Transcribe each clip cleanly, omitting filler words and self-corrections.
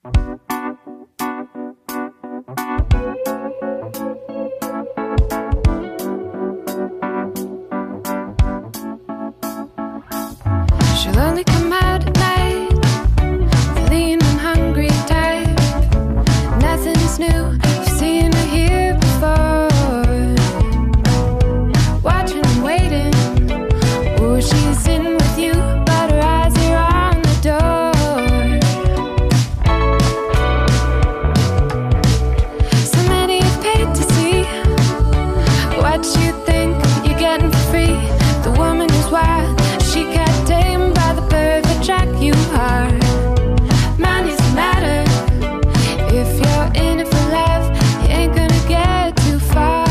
She'll only come out at night, the lean and hungry type. Nothing's new, you've seen her here before. Watching and waiting, oh, she's in with you, but her eyes are on the door. So many have paid to see what you think you're getting for free. The woman who's wild, she got tamed by the perfect track you are. Money's a matter. If you're in it for love, you ain't gonna get too far.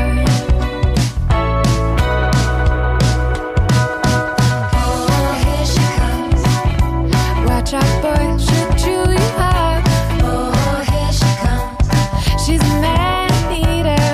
Oh, here she comes. Watch out, boy, she'll chew you up. Oh, here she comes. She's a man-eater.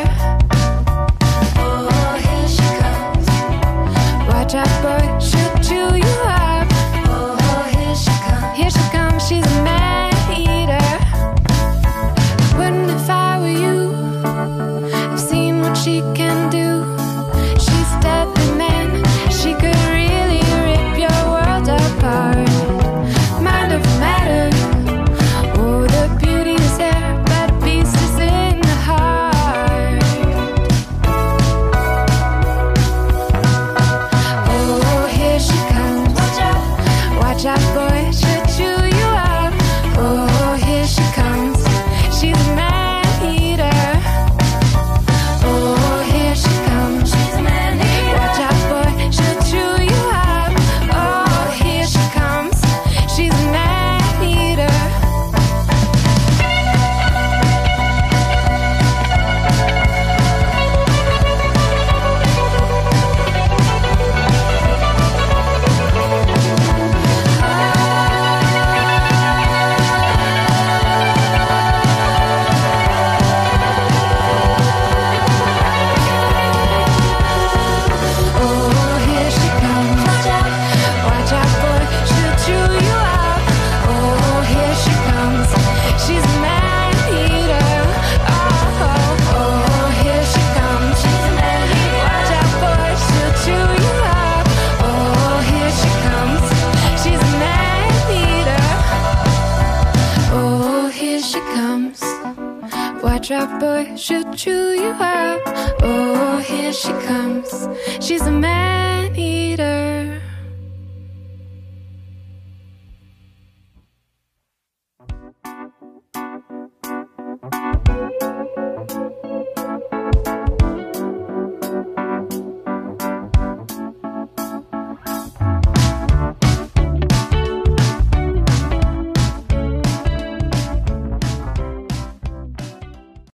Oh, here she comes. Watch out, boy, she'll chew you up. Oh, here she comes. Here she comes, she's a man-eater. Wouldn't if I were you. I've seen what she can do. She's deadly man. She could really rip your world apart. Mind over matter. Oh, the beauty is there, but the beast is in the heart. Oh, here she comes. Watch out, boy, she'll chew you up. Oh, here she comes. She's a man-eater. Oh, here she comes. She's a man-eater. Watch out, boy, she'll chew you up. Oh, here she comes. She's a man-eater. Oh, here she comes. Watch out, boy, she'll chew you up. Oh, here she comes. She's a man-eater. Oh, here she comes. She's a man-eater. Watch out, boy, she'll chew you up. Oh, here she comes. She's a man-eater. Oh, here she comes. Watch out, boy, she'll chew you up. Oh, here she comes. She's a man-eater.